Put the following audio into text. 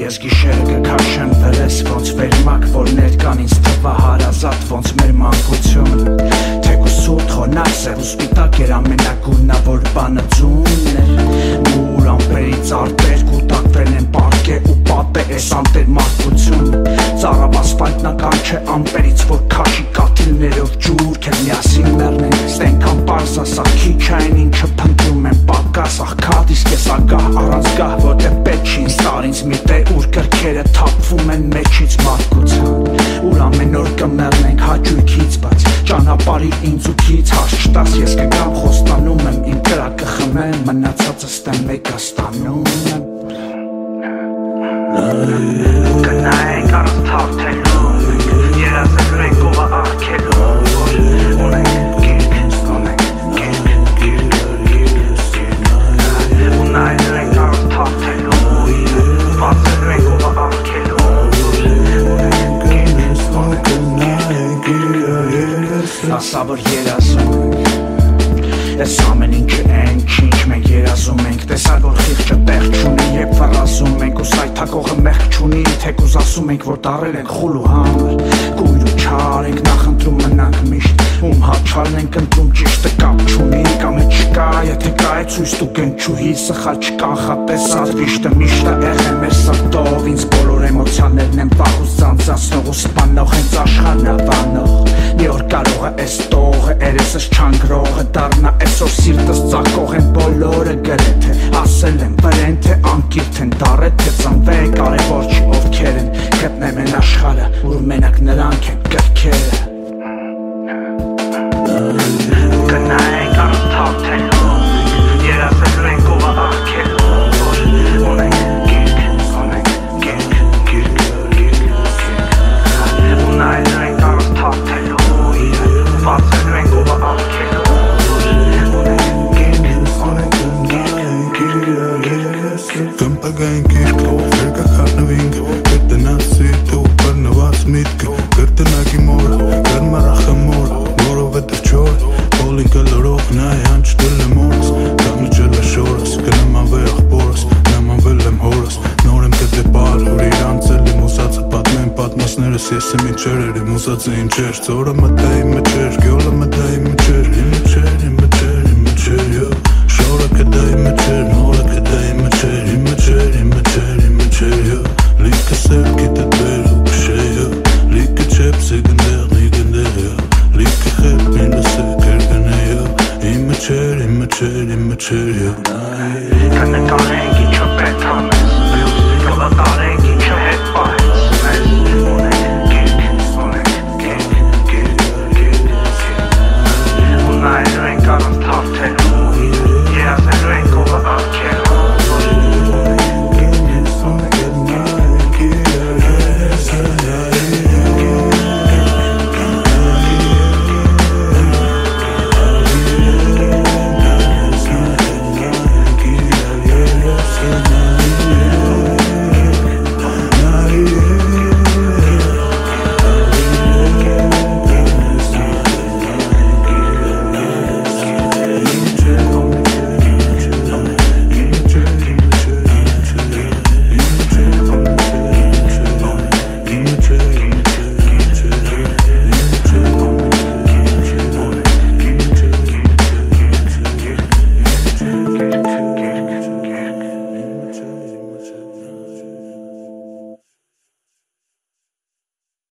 ես գիշերը կքաշեմ վրես ոնց վերմակ որ ներկան ինձ թվա հարազատ ոնց մեր մանկությունը թեկուս սուրտ խոնար սև ու սպիտակ էր ամենագույնը որ բանը ձունն էր մուր ամպերից արտեր կուտակվել են պարկե ու պատե էս անտեր մարդկություն ծարավ ասպալտնական չէ ամպերից որ քաշի կաթիլներով ջուր կեր միասին մեռնեն ստենքան պարս ասա քիչ այն ինչը փնտրում են պակաս աղքատ իսկ ես ագահ առանց գահ որտեղ պետք չի ստար ինձ մի տե ուր կրքերը թափվում են մեջից մարդկության ուր ամեն օր կմեռնենք հաճույքից բայց ճանապարհի ինձ ու քիչ հաս չտաս ես կգամ խոստանում եմ իմ կրակը խմեմ մնացածը ստեմ մեկը ստանում եմ Գնայինք առանց թարթելու երազագրենք ովը աղքելու ունենք գիրք ունենք գիրք ու նայենք առանց թարթելու վացելու ենք ովը աղքելու ունենք գիրք ասա որ երազում Ես ամեն ինչը ենք ինչ մենք երազում ենք տեսար որ խիղճը տեղ չունի երբ վռազում ենք ու սայթակողը մեղք չունի թեկուզ ասում ենք որ դարել ենք խուլ ու համր կույր ու չար ենք նախընտրում մնանք միշտ ում հաչալն ենք ընտրում ճիշտը կապ չունի կամ է չկա եթե կա է ցույց տու գնչուհի սխալ չկանխատեսած վիշտը միշտ է եղել մեր սրտով ինձ բոլոր էմոցիաներն են վաղուց ձանձրացնող ու սպանող հենց աշխարհնավանող մի օր կարող է էս տողը երեսս չանգրողը դառնա այսօր սիրտս ծակող են բոլորը գրեթե ասել են վրեն թե անկիրթ են դառը թե ծնվե կարևոր չի ովքեր են գտնեմ են աշխարհը որ մենակ նրանք են կրքերը Գնայինք առանց թարթելու երազելու ենք ովը աղքելու ունենք գիրք ու նայենք առանց թարթելու վացելու ենք ովը աղքելու Կմպագային գիրք, երկա խարնվինք Կրտնացի դու բրնված միտքը Կրտնագի մորը, կրմարախը մորը Որովետև չոր, բոլին կլորող նայ հանչտել եմ օրս Կամիջել է շորս, կնամանվե աղբորս Նամանվել եմ հորս, նոր եմ կդե բար Որ իրանցել եմ ուսացը պատմեն պատմասներս Ես եմ ինչեր էր, իմ ուսացը ինչեր Ծորը մտայի մջեր, գյոլը մտայի մջեր Իմջեր, Շորը կդայի մջեր, նորը կդայի մջեր Իմջեր, Լիքը սեր գիտը դեր ու կշեյը Լիքը չեպսի գնդեղնի գնդեղը Լիքը խետ մինլսը կերգնեյը Իմջեր, Կնկանենք